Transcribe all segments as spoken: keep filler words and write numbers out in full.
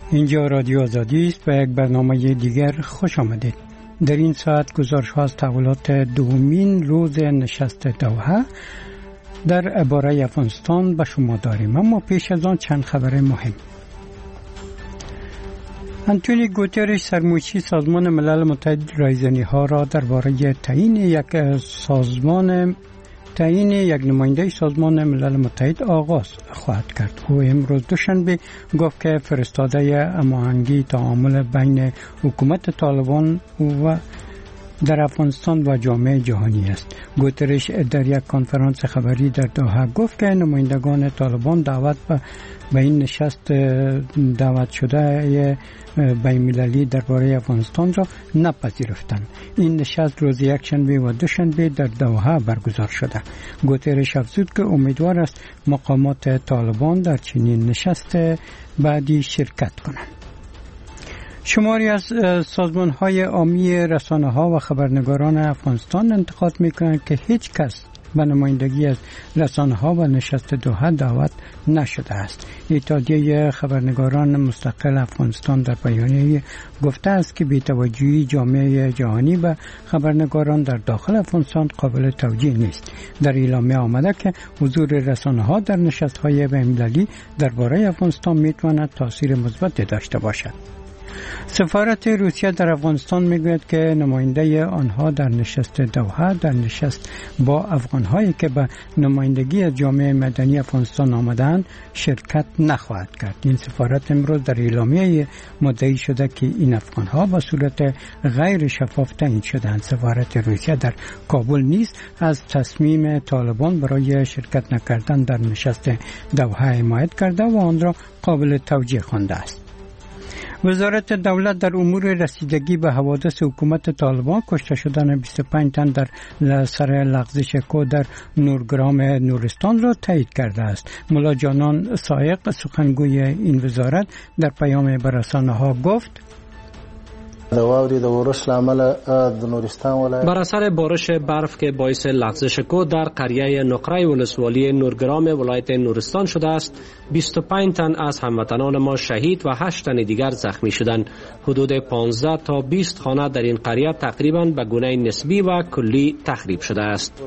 اینجا رادیو آزادی است. به یک برنامه دیگر خوش آمدید. در این ساعت گزارش‌ها از تحولات دومین روز نشست دوحه در باره افغانستان به شما داریم، اما پیش از آن چند خبر مهم. انتونی گوترش سرموشی سازمان ملل متحد رایزنی‌ها را درباره تعیین یک سازمان تعیین یک نماینده سازمان ملل متحد آغاز خواهد کرد. او امروز دوشنبه گفت که فرستاده هماهنگی تعامل بین حکومت طالبان و در افغانستان و جامعه جهانی است. گوترش در یک کنفرانس خبری در دوحه گفت که نمایندگان طالبان دعوت به این نشست دعوت شده بین‌المللی درباره افغانستان را نپذیرفتند. این نشست روز یکشنبه و دوشنبه در دوحه برگزار شده. گوترش افزود که امیدوار است مقامات طالبان در چنین نشست بعدی شرکت کنند. شماری از سازمان‌های عامی رسانه‌ها و خبرنگاران افغانستان انتقاد می‌کنند که هیچ کس به نمایندگی از رسانه‌ها و نشست دوحه دعوت نشده است. اتحادیه خبرنگاران مستقل افغانستان در بیانیه گفته است که بی‌توجهی جامعه جهانی به خبرنگاران در داخل افغانستان قابل توجیه نیست. در اعلامیه آمده که حضور رسانه‌ها در نشست‌های بین‌المللی درباره افغانستان می‌تواند تاثیر مثبت داشته باشد. سفارت روسیه در افغانستان میگوید که نماینده آنها در نشست دوحه در نشست با افغان‌هایی که به نمایندگی از جامعه مدنی افغانستان آمدند شرکت نخواهد کرد. این سفارت امروز در اعلامیه مدعی شده که این افغان‌ها به صورت غیر شفاف تعیین شدند. سفارت روسیه در کابل نیز از تصمیم طالبان برای شرکت نکردن در نشست دوحه حمایت کرده و آن را قابل توجیه خوانده است. وزارت دولت در امور رسیدگی به حوادث حکومت طالبان کشته شدن بیست و پنج تن در سر لغزش کو در نورگرام نورستان را تایید کرده است. ملا جانان سایق سخنگوی این وزارت در پیام به رسانه‌ها گفت بر اثر بارش برف که باعث لغزش کو در قریه نقره ولسوالی نورگرام ولایت نورستان شده است، بیست و پنج تن از هموطنان ما شهید و هشت تن دیگر زخمی شدند. حدود پانزده تا بیست خانه در این قریه تقریبا به گونه نسبی و کلی تخریب شده است.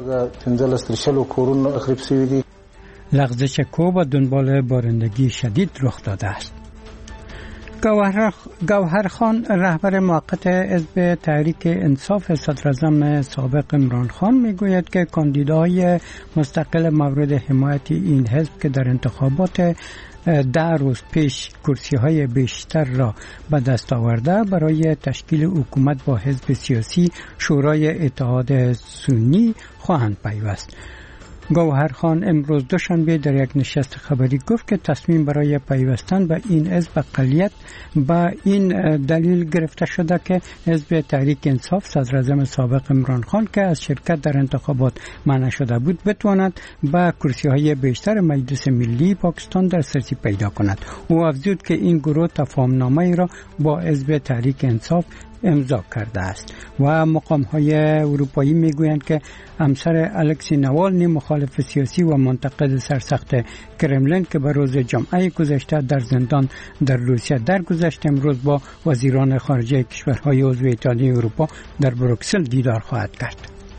لغزش کو به دنبال بارندگی شدید رخ داده است. گوهر گوهر خان رهبر موقت حزب تحریک انصاف صدراعظم سابق عمران خان میگوید که کاندیدای مستقل مورد حمایت این حزب که در انتخابات ده روز پیش کرسی‌های بیشتر را به دست آورده برای تشکیل حکومت با حزب سیاسی شورای اتحاد سنی خواهند پیوست. گوهر خان امروز دوشنبه در یک نشست خبری گفت که تصمیم برای پیوستن به این حزب اقلیت به این دلیل گرفته شده که حزب تحریک انصاف صدراعظم سابق عمران خان که از شرکت در انتخابات منع شده بود بتواند به کرسی‌های بیشتر مجلس ملی پاکستان دسترسی پیدا کند. او افزود که این گروه تفاهم‌نامه‌ای را با حزب تحریک انصاف امضا کرده است و مقام‌های اروپایی میگویند که همسر الکسی نوالنی مخالف سیاسی و منتقد سرسخت کرملین که به روز جمعه گذشته در زندان در روسیه درگذشت امروز با وزیران خارجه کشورهای عضو اتحادیه اروپا در بروکسل دیدار خواهد کرد.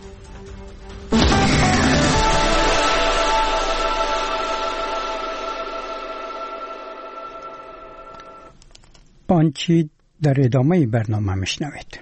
پانچی در ادامه برنامه میشنوید.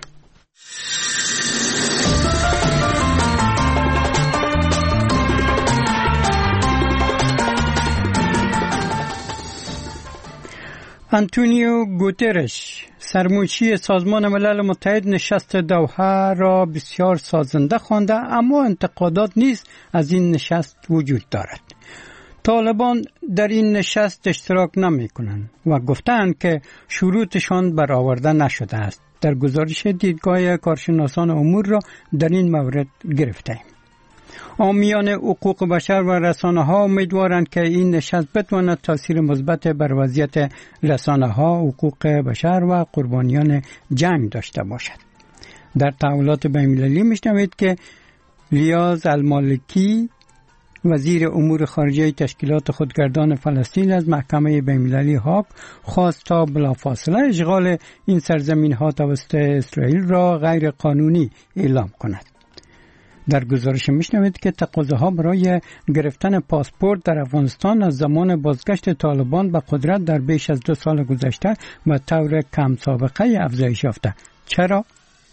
انتونیو گوترش سرموشی سازمان ملل متحد نشست دوحه را بسیار سازنده خوانده، اما انتقادات نیز از این نشست وجود دارد. طالبان در این نشست اشتراک نمی کنند و گفتند که شروطشان برآورده نشده است. در گزارش دیدگاه کارشناسان امور را در این مورد گرفتیم. حامیان حقوق بشر و رسانه‌ها امیدوارند که این نشست بتواند تاثیر مثبت بر وضعیت رسانه‌ها، حقوق بشر و قربانیان جنگ داشته باشد. در تحولات بین‌المللی می‌شنوید که لیاز المالکی وزیر امور خارجه تشکیلات خودگردان فلسطین از محکمه بین‌المللی هاگ خواست تا بلافاصله اشغال این سرزمین ها توسط اسرائیل را غیر قانونی اعلام کند. در گزارش میشنوید که تقاضاها برای گرفتن پاسپورت در افغانستان از زمان بازگشت طالبان به قدرت در بیش از دو سال گذشته به طور کم سابقه افزایش یافته. چرا؟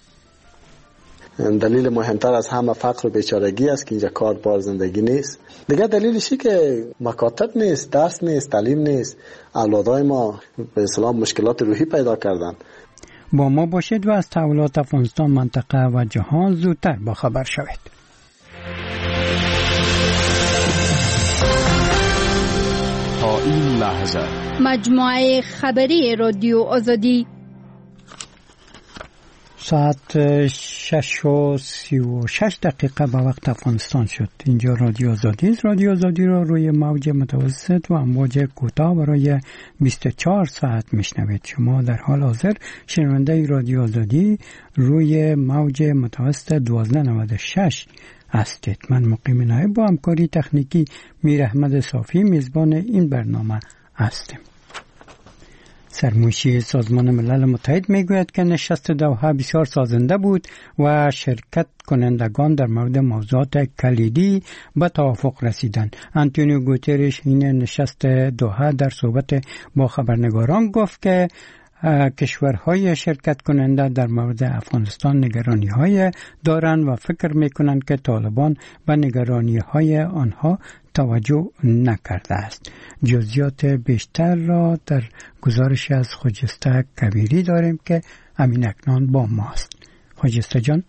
دلیل مهمتر از همه فقر و بیچارگی است که اینجا کار بار زندگی نیست. دیگه دلیلشی که مکاتب نیست، درس نیست، تعلیم نیست. اولادای ما به اصطلاح مشکلات روحی پیدا کردن. با ما باشید و از تحولات افغانستان، منطقه و جهان زودتر با خبر شوید. تا این لحظه مجموعه خبری رادیو آزادی ساعت شش و سی و شش دقیقه به وقت افغانستان شد. اینجا رادیو آزادی است. رادیو آزادی را روی موج متوسط و امواج کوتاه برای بیست و چهار ساعت میشنوید. شما در حال حاضر شنونده رادیو آزادی روی موج متوسط دوازده نود و شش هستید. من مقیم نایب با همکاری تکنیکی میر احمد صافی میزبان این برنامه هستم. سرمنشی سازمان ملل متحد میگوید که نشست دوحه بسیار سازنده بود و شرکت کنندگان در مورد موضوعات کلیدی به توافق رسیدند. آنتونیو گوترش این نشست دوحه در صحبت با خبرنگاران گفت که کشورهای شرکت کننده در مورد افغانستان نگرانی های دارند و فکر میکنند که طالبان به نگرانی های آنها توجه نکرده است. جزئیات بیشتر را در گزارش از خجسته کبیری داریم که امین اکنان با ماست. خجسته جان.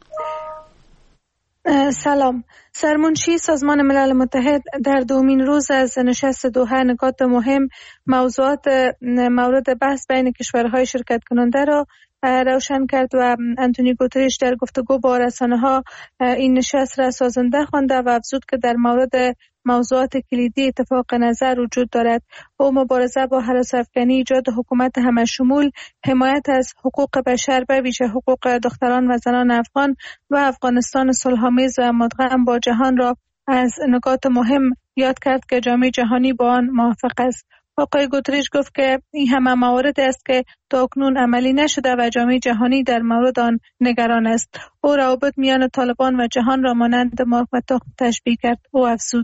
سلام. سرمنشی سازمان ملل متحد در دومین روز از نشست دوحه نکات مهم موضوعات مورد بحث بین کشورهای شرکت کننده را روشن کرد و آنتونیو گوترش در گفتگو با رسانه‌ها این نشست را سازنده خوانده و افزود که در مورد موضوعات کلیدی اتفاق نظر وجود دارد. او مبارزه با هراس‌افکنی، ایجاد حکومت همه‌شمول، حمایت از حقوق بشر به ویژه حقوق دختران و زنان افغان و افغانستان صلح‌آمیز و مدغم با جهان را از نکات مهم یاد کرد که جامعه جهانی با آن موافق است. آقای گوترش گفت که این همه موارد است که تاکنون عملی نشده و جامعه جهانی در مورد آن نگران است. او روابط میان طالبان و جهان را مانند مرغ و تخم تشبیه کرد. او افزود: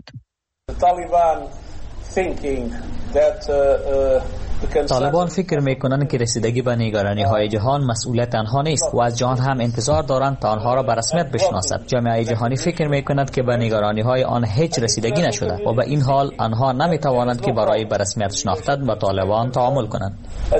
طالبان فکر میکنند که رسیدگی به نگرانی های جهان مسئولیت آنها نیست و از جهان هم انتظار دارند تا آنها را به رسمیت بشناسد. جامعه جهانی فکر میکند که به نگرانی های آن هیچ رسیدگی نشده و به این حال آنها نمیتوانند که برای به رسمیت شناختن با طالبان تعامل کنند.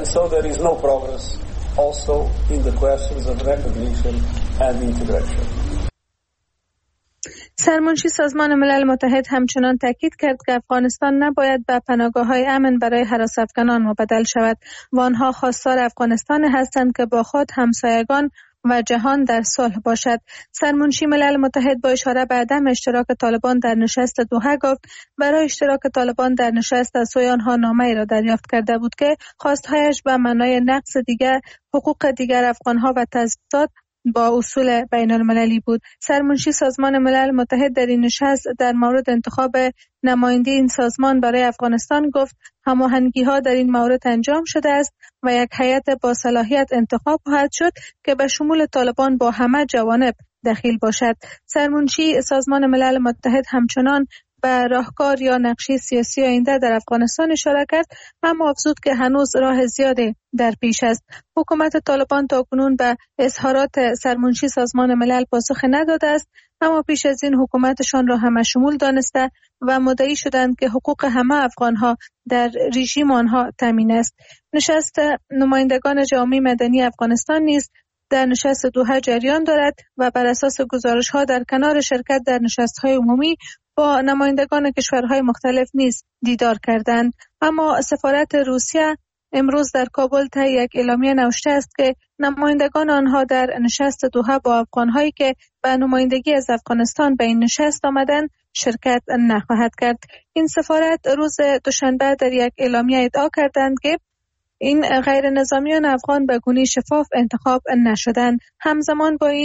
سرمنشی سازمان ملل متحد همچنان تاکید کرد که افغانستان نباید به پناهگاه‌های امن برای هراس‌افکنان مبدل شود و آنها خواستار افغانستان هستند که با خود همسایگان و جهان در صلح باشد. سرمنشی ملل متحد با اشاره به عدم اشتراک طالبان در نشست دوحه گفت برای اشتراک طالبان در نشست از سوی آنها نامه‌ای را دریافت کرده بود که خواستهایش به معنای نقض دیگر حقوق دیگر افغان‌ها و تضاد با اصول بین المللی بود. سرمنشی سازمان ملل متحد در این نشست در مورد انتخاب نماینده این سازمان برای افغانستان گفت هماهنگی ها در این مورد انجام شده است و یک هیئت با صلاحیت انتخاب خواهد شد که به شمول طالبان با همه جوانب دخیل باشد. سرمنشی سازمان ملل متحد همچنان به راهکار یا نقشه سیاسی آینده در افغانستان اشاره کرد، اما افزود که هنوز راه زیادی در پیش است. حکومت طالبان تاکنون به اظهارات سرمنشی سازمان ملل پاسخ نداده است، اما پیش از این حکومتشان را همه‌شمول دانسته و مدعی شدند که حقوق همه افغانها در رژیم آنها تامین است. نشست نمایندگان جامعه مدنی افغانستان نیز در نشست دوحه جریان دارد و بر اساس گزارش‌ها در کنار شرکت در نشست‌های عمومی با نمایندگان کشورهای مختلف نیز دیدار کردند. اما سفارت روسیه امروز در کابل طی یک اعلامیه نوشته است که نمایندگان آنها در نشست دوحه با افغان‌هایی که به نمایندگی از افغانستان به این نشست آمدند شرکت نخواهد کرد. این سفارت روز دوشنبه در یک اعلامیه ادعا کردند که این غیر نظامیان افغان به گونه شفاف انتخاب نشدند. همزمان با این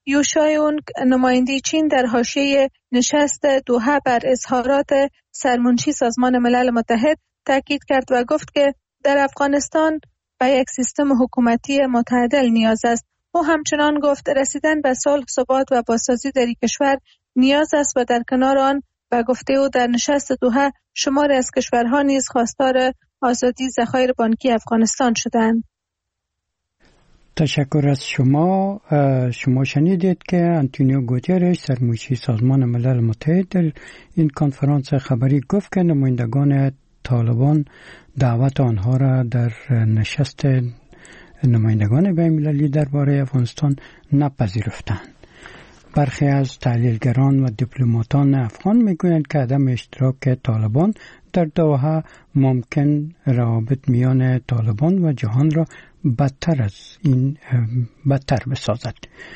یوشایونگ نماینده چین در حاشیه نشست دوحه بر اظهارات سرمنشی سازمان ملل متحد تاکید کرد و گفت که در افغانستان به یک سیستم حکومتی متعادل نیاز است. او همچنان گفت رسیدن به صلح، ثبات و بازسازی در این کشور نیاز است و در کنار آن به گفته او در نشست دوحه شماری از کشورها نیز خواستار آزادی ذخایر بانکی افغانستان شدند. تشکر از شما. شما شنیدید که آنتونیو گوتیرش سرمنشی سازمان ملل متحد در این کنفرانس خبری گفت که نمایندگان طالبان دعوت آنها را در نشست نمایندگان بین‌المللی درباره افغانستان نپذیرفتند. برخی از تحلیلگران و دیپلماتان افغان میگویند که عدم اشتراک طالبان در دوحه ممکن روابط میان طالبان و جهان را بدتر از این بدتر بسازد.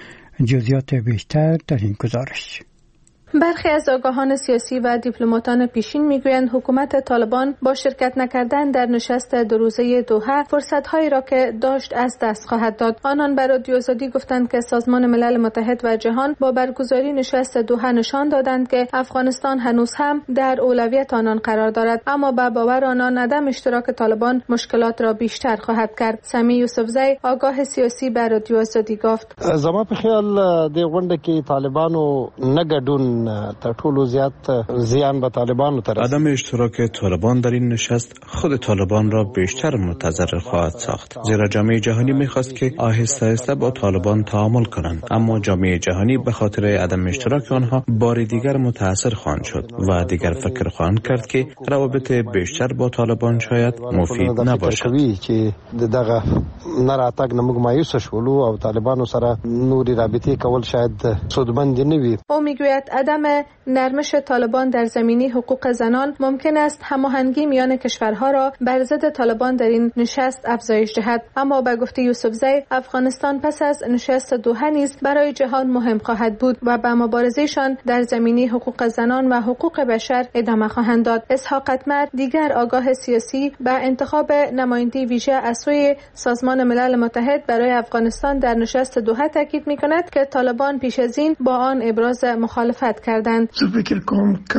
جزئیات بیشتر در این گزارش. برخی از آگاهان سیاسی و دیپلماتان پیشین میگویند حکومت طالبان با شرکت نکردن در نشست دو روزه دوحه فرصت‌هایی را که داشت از دست خواهد داد. آنان بر رادیو آزادی گفتند که سازمان ملل متحد و جهان با برگزاری نشست دوحه نشان دادند که افغانستان هنوز هم در اولویت آنان قرار دارد، اما به باور آنان عدم اشتراک طالبان مشکلات را بیشتر خواهد کرد. سمی یوسفزی آگاه سیاسی بر رادیو آزادی گفت: زما په خیال د غونډه کې طالبانو نګډون تر ټولو زیات زیان به طالبانو تر عدم اشتراک طالبان در این نشست خود طالبان را بیشتر متضرر خواهد ساخت، زیرا جامعه جهانی می‌خواست که آهسته آهسته با طالبان تعامل کنند، اما جامعه جهانی به خاطر عدم اشتراک آنها بار دیگر متاثر خواهند شد و دیگر فکر خواهند کرد که روابط بیشتر با طالبان شاید مفید نباشد. چې دغه نراتګ نموږ مایوس شولو او طالبانو سره نوري رابطه کول شاید سودمند نه وي. او میگوید عدم نرمش طالبان در زمینه حقوق زنان ممکن است هماهنگی میان کشورها را بر ضد طالبان در این نشست افزایش دهد، اما به گفته یوسفزی افغانستان پس از نشست دوحه نیز برای جهان مهم خواهد بود و به مبارزهشان در زمینه حقوق زنان و حقوق بشر ادامه خواهند داد. اسحاق اتمر دیگر آگاه سیاسی به انتخاب نماینده ویژه از سوی سازمان ملل متحد برای افغانستان در نشست دوحه تاکید می‌کند که طالبان پیش از این با آن ابراز مخالفت کردند. زه فکر کوم که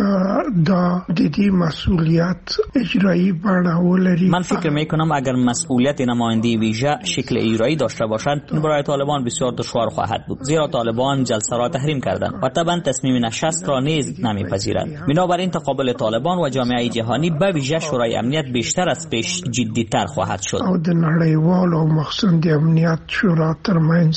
دا د دې مسئولیت اجرایی بڼه ولري. من فکر میکنم اگر مسئولیت نماینده ویژه شکل اجرایی داشته باشد این برای طالبان بسیار دشوار خواهد بود، زیرا طالبان جلسه را تحریم کردند و طبعا تصمیم نشست را نیز نمیپذیرند. بنابراین تقابل طالبان و جامعه جهانی به ویژه شورای امنیت بیشتر از پیش جدی‌تر خواهد شد. او د نړیوال او مخصوص د امنیت شورا ترمنځ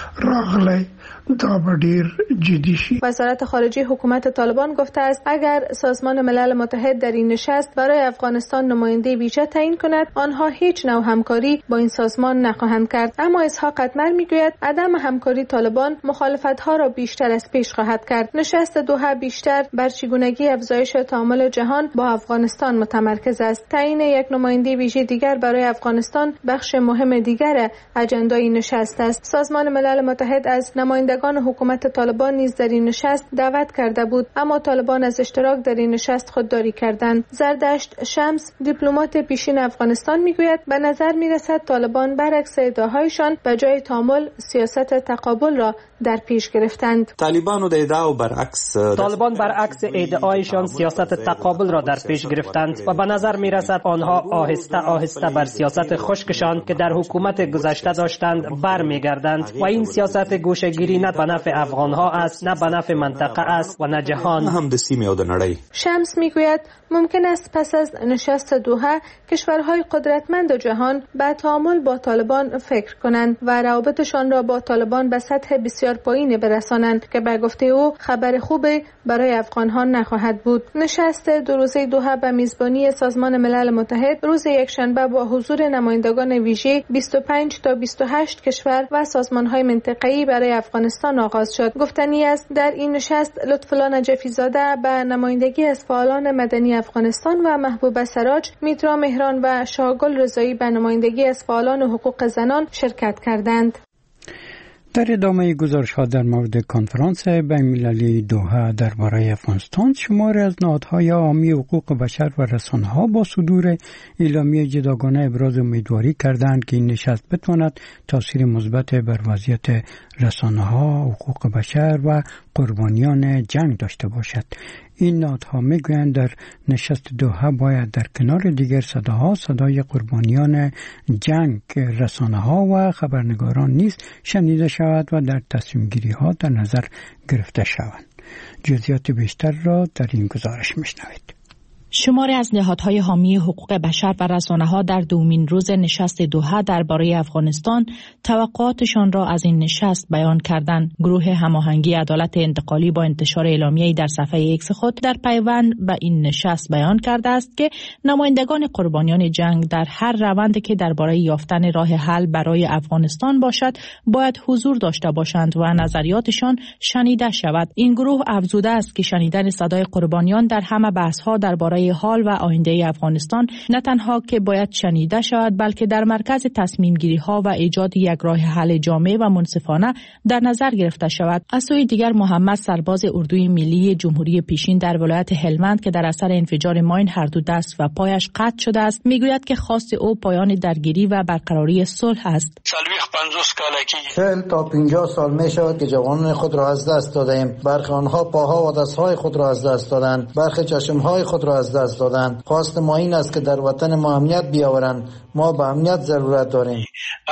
راغلی دا بدیر جدی شي. وزارت خارجه حکومت طالبان گفته است اگر سازمان ملل متحد در این نشست برای افغانستان نماینده ویژه تعیین کند آنها هیچ نوع همکاری با این سازمان نخواهند کرد. اما اسحاق اتمر میگوید عدم همکاری طالبان مخالفت‌ها را بیشتر از پیش خواهد کرد. نشست دوحه بیشتر بر چگونگی افزایش تعامل جهان با افغانستان متمرکز است. تعیین یک نماینده ویژه دیگر برای افغانستان بخش مهم دیگر اجندای نشست است. سازمان ملل متحد از نمایندگان حکومت طالبان نیز در این نشست دعوت کرده بود، اما طالبان از اشتراک در این نشست خودداری کردند. زردشت شمس دیپلمات پیشین افغانستان میگوید به نظر میرسد طالبان برعکس ادعاهایشان به جای تعامل سیاست تقابل را در پیش گرفتند. طالبان د ادعا برعکس طالبان برعکس ادعایشان سیاست تقابل را در پیش گرفتند و به نظر میرسد آنها آهسته آهسته بر سیاست خشکشان که در حکومت گذشته داشتند برمیگردند و این سیاست گوشه‌گیری نه به نفع افغانها است، نه به نفع منطقه است و نه جهان. هم د سیمه او د نړۍ. شمس میگوید ممکن است پس از نشست دوحه کشورهای قدرتمند جهان به تعامل با طالبان فکر کنند و روابطشان را با طالبان به سطح بسیار پایینی برسانند که به گفته او خبر خوبی برای افغانها نخواهد بود. نشست دو روزه دوحه به میزبانی سازمان ملل متحد روز یکشنبه با حضور نمایندگان ویژه بیست و پنج تا بیست و هشت کشور و سازمان‌های منطقه‌ای برای افغانستان آغاز شد. گفتنی است در این نشست لطف‌الله نجفی زاده به نمایندگی از فعالان مدنی افغانستان و محبوبه سراج، میترا مهران و شاهگل رضایی به نمایندگی از فعالان حقوق زنان شرکت کردند. در ادامه گزارش ها در مورد کنفرانس بین‌المللی دوحه درباره افغانستان، شماری از نهادهای عامی حقوق بشر و رسانه ها با صدور اعلامیه جداگانه ابراز امیدواری کردند که این نشست بتواند تاثیر مثبت بر وضعیت رسانه ها، حقوق بشر و قربانیان جنگ داشته باشد. این نهادها میگویند در نشست دوحه باید در کنار دیگر صداها صدای قربانیان جنگ، رسانه ها و خبرنگاران نیز شنیده شود و در تصمیم گیری ها در نظر گرفته شوند. جزئیات بیشتر را در این گزارش میشنوید. شماری از نهادهای حامی حقوق بشر و رسانه‌ها در دومین روز نشست دوحه درباره افغانستان توقعاتشان را از این نشست بیان کردند. گروه هماهنگی عدالت انتقالی با انتشار اعلامیه‌ای در صفحه ایکس خود در پیوند به این نشست بیان کرده است که نمایندگان قربانیان جنگ در هر روندی که درباره یافتن راه حل برای افغانستان باشد باید حضور داشته باشند و نظریاتشان شنیده شود. این گروه افزوده است که شنیدن صدای قربانیان در همه بحث‌ها درباره حال و آینده افغانستان نه تنها که باید شنیده شود بلکه در مرکز تصمیم گیری ها و ایجاد یک راه حل جامع و منصفانه در نظر گرفته شود. از سوی دیگر محمد سرباز اردوی ملی جمهوری پیشین در ولایت هلمند که در اثر انفجار ماین هر دو دست و پایش قطع شده است میگوید که خواست او پایان درگیری و برقراری صلح است. چهل تا پنجاه سال می شود که جوانان خود را از دست دادیم. برخی آنها پاها و دستهای خود را از دست دادند، برخی چشمهای خود را از دست دادند. خواست ما این است که در وطن ما امنیت بیاورند. ما به امنیت ضرورت داریم.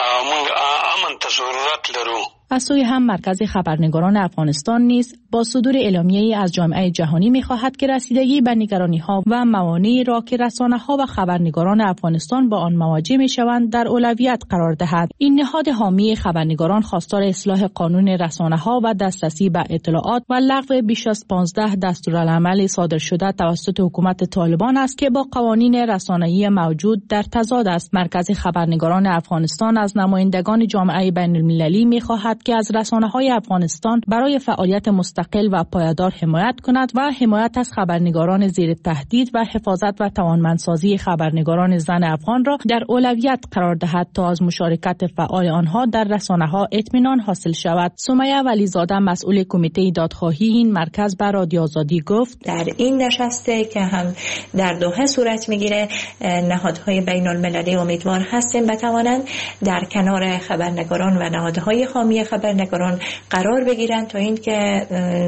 از سوی هم مرکز خبرنگاران افغانستان نیز با صدور اعلامیه‌ای از جامعه جهانی می‌خواهد که رسیدگی به نگرانی‌ها و موانعی را که رسانه‌ها و خبرنگاران افغانستان با آن مواجه می‌شوند در اولویت قرار دهد. این نهاد حامی خبرنگاران خواستار اصلاح قانون رسانه‌ها و دسترسی به اطلاعات و لغو بیش از پانزده دستورالعمل صادر شده توسط حکومت طالبان است که با قوانین رسانه‌ای موجود در تضاد است. مرکز خبرنگاران افغانستان از نمایندگان جامعه بین‌المللی می‌خواهد که از رسانه‌های افغانستان برای فعالیت مستقل و پایدار حمایت کند و حمایت از خبرنگاران زیر تهدید و حفاظت و توانمندسازی خبرنگاران زن افغان را در اولویت قرار دهد تا از مشارکت فعال آنها در رسانه‌ها اطمینان حاصل شود. سمیه ولیزاده مسئول کمیته دادخواهی این مرکز به رادیو آزادی گفت: در این نشسته که هم در دوحه صورت می‌گیره نهادهای بین‌المللی امیدوار هستیم بتوانند در کنار خبرنگاران و نهادهای حامی خبرنگاران قرار بگیرند تا اینکه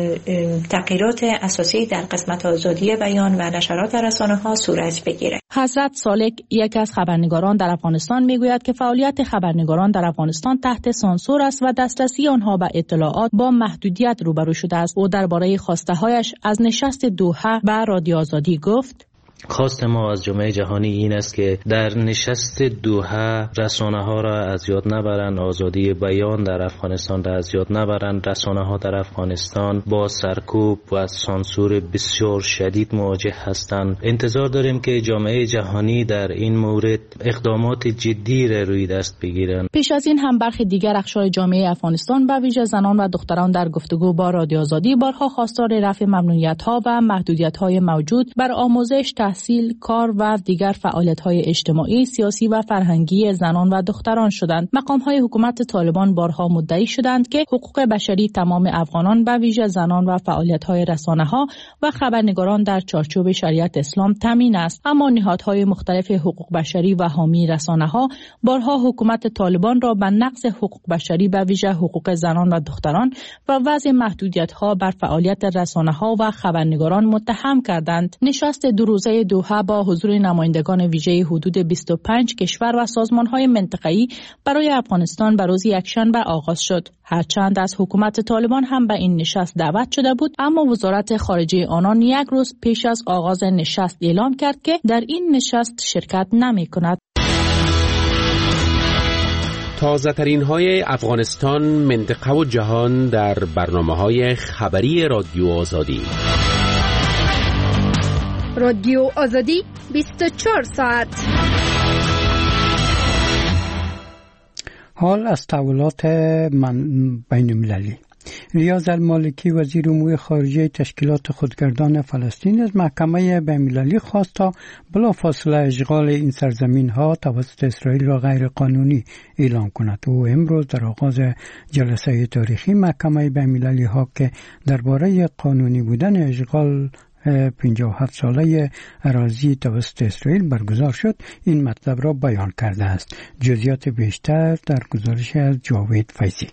تغییرات اساسی در قسمت آزادی بیان و نشرات رسانه‌ها صورت بگیره. حضرت سالک یکی از خبرنگاران در افغانستان میگوید که فعالیت خبرنگاران در افغانستان تحت سانسور است و دسترسی آنها به اطلاعات با محدودیت روبرو شده است. او درباره خواسته‌هایش از نشست دوحه به رادیو آزادی گفت: خواست ما از جامعه جهانی این است که در نشست دوحه رسانه ها را از یاد نبرند، آزادی بیان در افغانستان را از یاد نبرند. رسانه ها در افغانستان با سرکوب و سانسور بسیار شدید مواجه هستند. انتظار داریم که جامعه جهانی در این مورد اقدامات جدی را روی دست بگیرند. پیش از این هم برخی دیگر اقشار جامعه افغانستان به ویژه زنان و دختران در گفتگو با رادیو آزادی بارها خواستار رفع ممنوعیت ها و محدودیت های موجود بر آموزش، تحصیل، کار و دیگر فعالیت‌های اجتماعی، سیاسی و فرهنگی زنان و دختران شدند. مقام‌های حکومت طالبان بارها مدعی شدند که حقوق بشری تمام افغانان به ویژه زنان و فعالیت‌های رسانه‌ها و خبرنگاران در چارچوب شریعت اسلام تامین است. اما نهادهای مختلف حقوق بشری و حامی رسانه‌ها بارها حکومت طالبان را به نقض حقوق بشری به ویژه حقوق زنان و دختران و وضع محدودیت‌ها بر فعالیت رسانه‌ها و خبرنگاران متهم کردند. نشست دو روزه دوحه با حضور نمایندگان ویژه حدود بیست و پنج کشور و سازمان‌های منطقه‌ای برای افغانستان به روز یکشنبه آغاز شد. هرچند از حکومت طالبان هم به این نشست دعوت شده بود، اما وزارت خارجه آنان یک روز پیش از آغاز نشست اعلام کرد که در این نشست شرکت نمی‌کند. تازه ترین های افغانستان، منطقه و جهان در برنامه‌های خبری رادیو آزادی. رادیو آزادی بیست و چهار ساعت. حال از تحولات بین المللی. ریاض المالکی وزیر امور خارجه تشکیلات خودگردان فلسطین از محکمه بین‌المللی خواست تا بلافاصله اشغال این سرزمین ها توسط اسرائیل را غیر قانونی اعلام کند. او امروز در آغاز جلسه تاریخی محکمه بین‌المللی ها که درباره قانونی بودن اشغال پنجاه و هفت ساله اراضی توسط اسرائیل برگزار شد این مطلب را بیان کرده است. جزئیات بیشتر در گزارش از جاوید فیضی.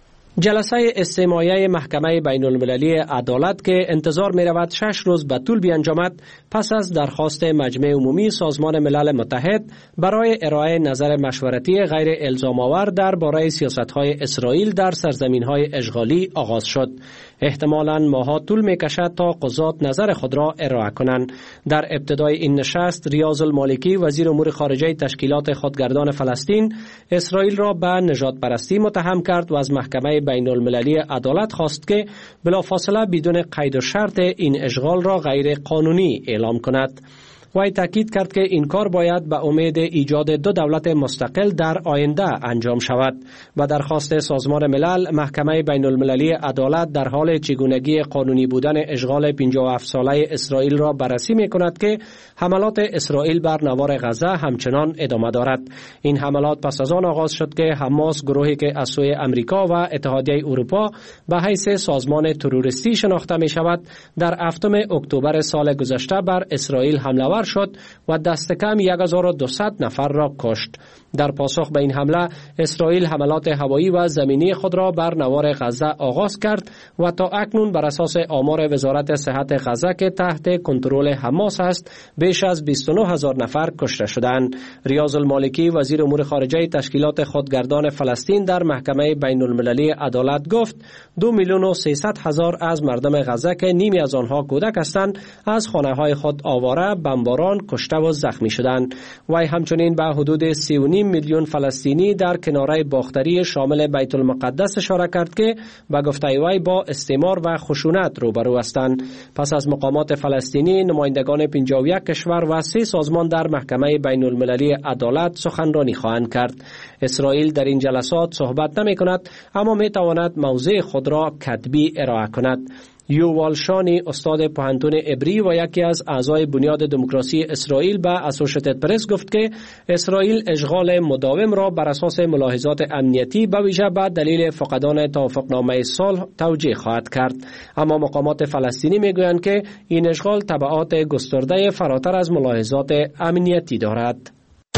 جلسه استماعی محکمه بین المللی عدالت که انتظار می رود شش روز به طول بیانجامد پس از درخواست مجمع عمومی سازمان ملل متحد برای ارائه نظر مشورتی غیر الزام آور درباره سیاست‌های اسرائیل در سرزمین‌های اشغالی آغاز شد. احتمالاً ماها طول می کشد تا قضات نظر خود را ارائه کنند. در ابتدای این نشست ریاض المالکی وزیر امور خارجه تشکیلات خودگردان فلسطین اسرائیل را به نژاد پرستی متهم کرد و از محکمه بین المللی عدالت خواست که بلافاصله بدون قید و شرط این اشغال را غیر قانونی اعلام کند. وی تاکید کرد که این کار باید به امید ایجاد دو دولت مستقل در آینده انجام شود و درخواست سازمان ملل محکمه بین المللی عدالت در حال چگونگی قانونی بودن اشغال پنجاه و هفت ساله اسرائیل را بررسی می کند که حملات اسرائیل بر نوار غزه همچنان ادامه دارد. این حملات پس از آن آغاز شد که حماس، گروهی که از سوی امریکا و اتحادیه اروپا به حیث سازمان تروریستی شناخته می شود، در هفتم اکتبر سال گذشته بر اسرائیل حمله ور شد و دست کم یک هزار و دویست نفر را کشت. در پاسخ به این حمله اسرائیل حملات هوایی و زمینی خود را بر نوار غزه آغاز کرد و تا اکنون بر اساس آمار وزارت صحت غزه که تحت کنترل حماس است بیش از بیست و نه هزار نفر کشته شدند. ریاض المالکی وزیر امور خارجه تشکیلات خودگردان فلسطین در محکمه بین المللی عدالت گفت دو میلیون و سیصد هزار از مردم غزه که نیمی از آنها کودک هستند از خانه‌های خود آواره، بمباران کشته و زخمی شدند. وی همچنین به حدود سی و نیم میلیون فلسطینی در کناره باختری شامل بیت المقدس اشاره کرد که به گفته وی با استعمار و خشونت روبرو هستند. پس از مقامات فلسطینی، نمایندگان پنجاه و یک کشور و سه سازمان در محکمه بین المللی عدالت سخنرانی خواهند کرد. اسرائیل در این جلسات صحبت نمی کند اما می تواند موضع خود را کتبی ارائه کند. یووال شانی استاد پوهنتون عبری و یکی از اعضای بنیاد دموکراسی اسرائیل به اسوشیتد پرس گفت که اسرائیل اشغال مداوم را بر اساس ملاحظات امنیتی به ویژه به دلیل فقدان توافقنامه صلح توجیه خواهد کرد. اما مقامات فلسطینی میگویند که این اشغال تبعات گسترده فراتر از ملاحظات امنیتی دارد.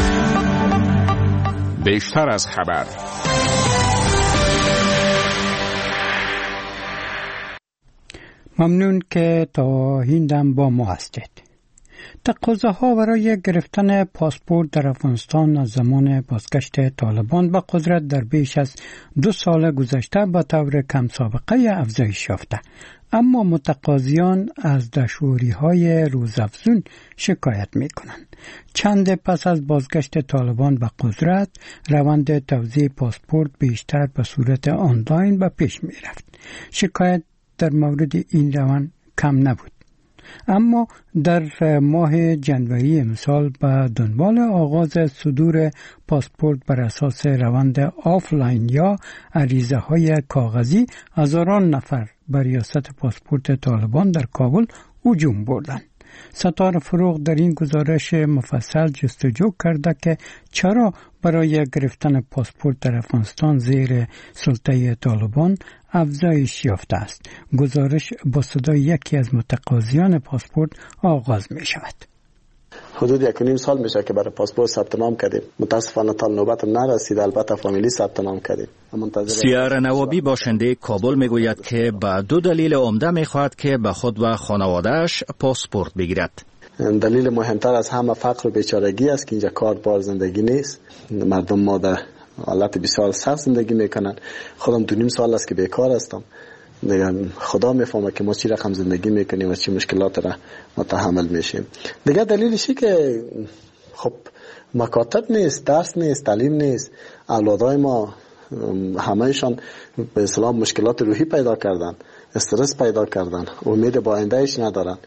بیشتر از خبر. ممنون که تا این دم با ما هستید. تقاضاها برای گرفتن پاسپورت در افغانستان از زمان بازگشت طالبان به قدرت در بیش از دو سال گذشته به طور کم سابقه افزایش یافته، اما متقاضیان از دشواری‌های روزافزون شکایت می‌کنند. چند پس از بازگشت طالبان به قدرت، روند توزیع پاسپورت بیشتر به صورت آنلاین به پیش می‌رفت. شکایت در مورد این روند کم نبود، اما در ماه جنوری امسال به دنبال آغاز صدور پاسپورت بر اساس روند آفلاین یا عریضه های کاغذی هزاران نفر بر ریاست پاسپورت طالبان در کابل هجوم بردند. ستار فروغ در این گزارش مفصل جستجو کرده که چرا برای گرفتن پاسپورت در افغانستان زیر سلطه طالبان افزایش یافته است. گزارش با صدای یکی از متقاضیان پاسپورت آغاز می شود. حدود یک و نیم سال میشه که برای پاسپورت ثبت نام کردیم. متاسفانه تا نوبت نرسید. البته فامیلی ثبت نام کردیم. سیار نوابی باشنده کابل میگوید که به دو دلیل عمده میخواهد که به خود و خانواده‌اش پاسپورت بگیرد. دلیل مهمتر از همه فقر و بیچارگی است که اینجا کار بار زندگی نیست. مردم ما در حالت بسیار سخت زندگی میکنن. خودم دو نیم سال است که بیکار هستم. دیگه خدا میفهمه که ما چی رقم زندگی میکنیم و چی مشکلات را متحمل میشیم. دیگه دلیلشی که خب مکاتب نیست، درس نیست، تعلیم نیست. اولادای ما همهشان به اصطلاح مشکلات روحی پیدا کردن، استرس پیدا کردن، امید با آیندهش ندارن.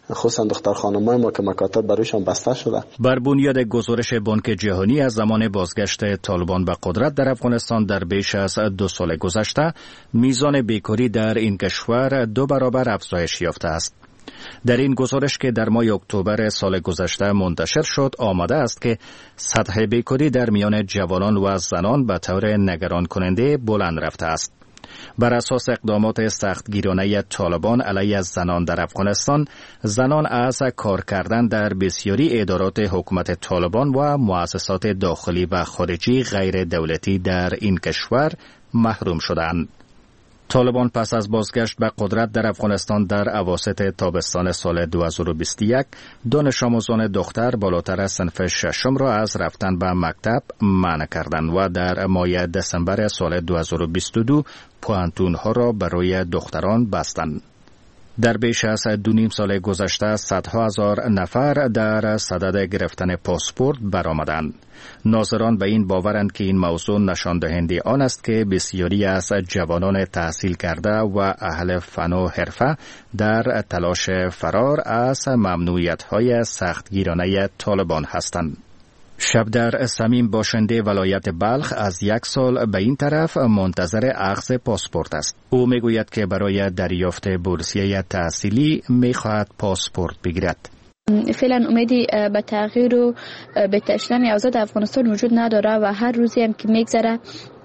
خصوصا دختر خانمای ما که مکاتب برایشان بسته شده. بر بنیاد گزارش بانک جهانی از زمان بازگشت طالبان به قدرت در افغانستان در بیش از دو سال گذشته، میزان بیکاری در این کشور دو برابر افزایش یافته است. در این گزارش که در ماه اکتبر سال گذشته منتشر شد آمده است که سطح بیکاری در میان جوانان و زنان به طور نگران کننده بلند رفته است. بر اساس اقدامات سختگیرانه طالبان علیه زنان در افغانستان، زنان از کار کردن در بسیاری ادارات حکومت طالبان و مؤسسات داخلی و خارجی غیر دولتی در این کشور محروم شدند. طالبان پس از بازگشت به قدرت در افغانستان در اواسط تابستان سال دو هزار و بیست و یک دانش آموزان دختر بالاتر از صنف ششم را از رفتن به مکتب منع کردند و در ماه دسامبر سال دو هزار و بیست و دو پوانتون‌ها را برای دختران بستند. در بیش از دو نیم سال گذشته صدها هزار نفر در صدد گرفتن پاسپورت برآمدند. ناظران به این باورند که این موضوع نشان دهنده آن است که بسیاری از جوانان تحصیل کرده و اهل فن و حرفه در تلاش فرار از ممنوعیت‌های سختگیرانه طالبان هستند. شبدر سمیم باشنده ولایت بلخ از یک سال به این طرف منتظر اخذ پاسپورت است. او میگوید که برای دریافت بورسیه تحصیلی میخواهد پاسپورت بگیرد. فعلا امیدی به تغییر و به تشدید آزاد افغانستان وجود نداره و هر روزی هم که میگذره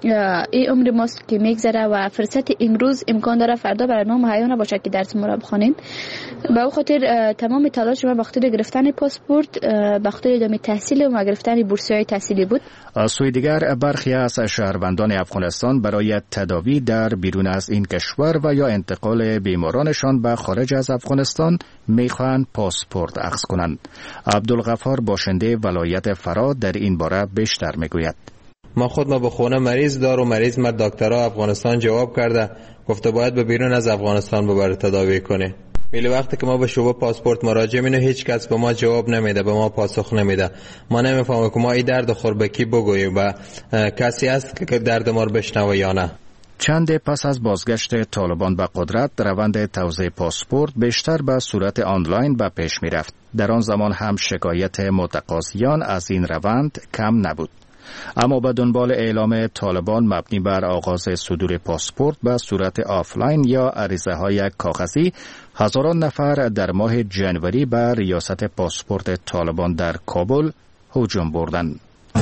این عمر ماست که میگذره و فرصت امروز امکان داره فردا برای نام حیانه باشه که درس ما را بخوانیم. به او خاطر تمام تلاش ما به خاطر گرفتن پاسپورت، به خاطر ادامه تحصیل و گرفتن بورسیه‌های تحصیلی بود. از سوی دیگر برخی از شهروندان افغانستان برای تداوی در بیرون از این کشور و یا انتقال بیمارانشان به خارج از افغانستان میخواهند پاسپورت اخذ کنند. عبدالغفار باشنده ولایت فرا در این باره بیشتر میگوید. ما خود ما به خونه مریض دار و مریض ما دکترها افغانستان جواب کرده گفته باید به بیرون از افغانستان ببره تداوی کنه. ولی وقتی که ما به شعبه پاسپورت مراجعه می‌کنیم هیچ کس به ما جواب نمیده، به ما پاسخ نمیده. ما نمیفهمیم که ما این درد خود به کی بگوییم و کسی هست که درد ما رو بشنوه یا نه. چند پس از بازگشت طالبان به قدرت، روند توزیع پاسپورت بیشتر به صورت آنلاین به پیش می‌رفت. در آن زمان هم شکایت متقاضیان از این روند کم نبود. اما به دنبال اعلام طالبان مبنی بر آغاز صدور پاسپورت به صورت آفلاین یا عریضه‌های کاغذی، هزاران نفر در ماه جنوری بر ریاست پاسپورت طالبان در کابل هجوم بردند.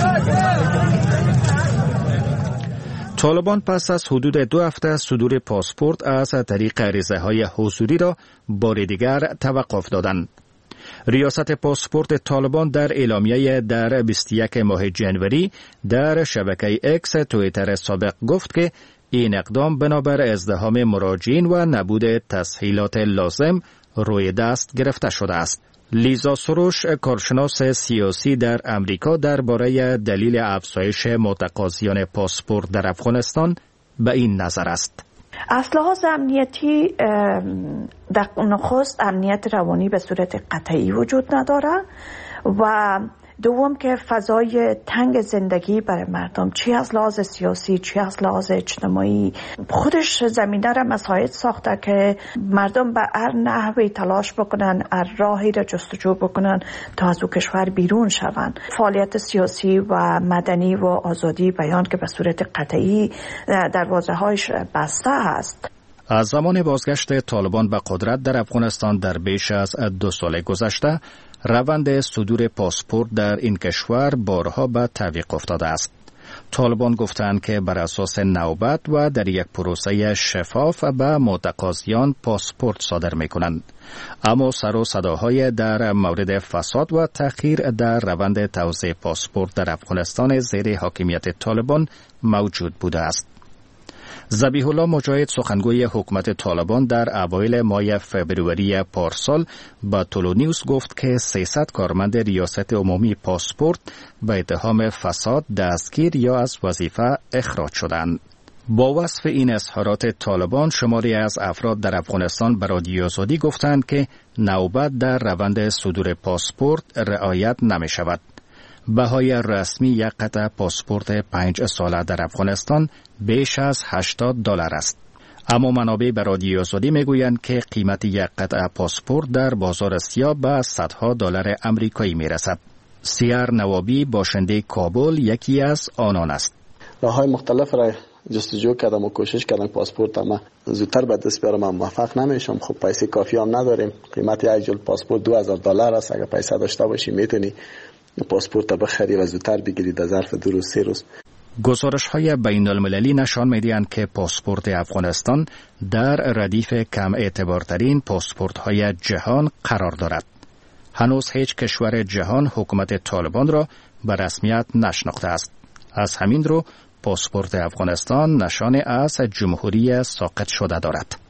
طالبان پس از حدود دو هفته صدور پاسپورت از طریق عریضه‌های حضوری را بار دیگر توقف دادند. ریاست پاسپورت طالبان در اعلامیه در بیست و یک ماه جنوری در شبکه اکس توییتر سابق گفت که این اقدام بنابر ازدحام مراجعین و نبود تسهیلات لازم روی دست گرفته شده است. لیزا سروش، کارشناس سیاسی در امریکا، درباره دلیل افزایش متقاضیان پاسپورت در افغانستان به این نظر است. از لحاظ امنیتی در نخست امنیت روانی به صورت قطعی وجود نداره و دوم که فضای تنگ زندگی برای مردم چی از لحاظ سیاسی چی از لحاظ اجتماعی خودش زمینه را مساعد ساخته که مردم به هر نحوی تلاش بکنن، هر راهی را جستجو بکنن تا از او کشور بیرون شوند. فعالیت سیاسی و مدنی و آزادی بیان که به صورت قطعی دروازه‌هایش بسته است. از زمان بازگشت طالبان به قدرت در افغانستان در بیش از دو سال گذشته، روند صدور پاسپورت در این کشور بارها به تعویق افتاده است. طالبان گفتند که بر اساس نوبت و در یک پروسه شفاف به متقاضیان پاسپورت صادر می‌کنند. اما سر و صداهای در مورد فساد و تأخیر در روند توزیع پاسپورت در افغانستان زیر حاکمیت طالبان موجود بوده است. ذبیح الله مجاهد، سخنگوی حکومت طالبان، در اوایل ماه فوریه پارسال با تولو نیوز گفت که سیصد کارمند ریاست عمومی پاسپورت به اتهام فساد دستگیر یا از وظیفه اخراج شدند. با وصف این اظهارات طالبان، شماری از افراد در افغانستان به رادیو آزادی گفتند که نوبت در روند صدور پاسپورت رعایت نمی شود. بهای رسمی یک قطعه پاسپورت پنج ساله در افغانستان بیش از هشتاد دلار است. اما منابع به رادیو آزادی میگویند که قیمت یک قطعه پاسپورت در بازار سیاه به صدها دلار امریکایی میرسد. سیار نوابی باشنده کابل یکی از آنان است. راههای مختلف را جستجو کردم و کوشش کردم پاسپورت ما زودتر به دست بیارم، اما موفق نمیشم. خب پیسه کافی هم نداریم. قیمت یک جلد پاسپورت دو هزار دلار است. اگر پیسه داشته باشی میتونی پاسپورت بخری و زودتر بگیری در ظرف دو روز سه روز. گزارش های بین المللی نشان میدهند که پاسپورت افغانستان در ردیف کم اعتبارترین پاسپورت های جهان قرار دارد. هنوز هیچ کشور جهان حکومت طالبان را به رسمیت نشناخته است. از همین رو پاسپورت افغانستان نشان از جمهوری ساقط شده دارد.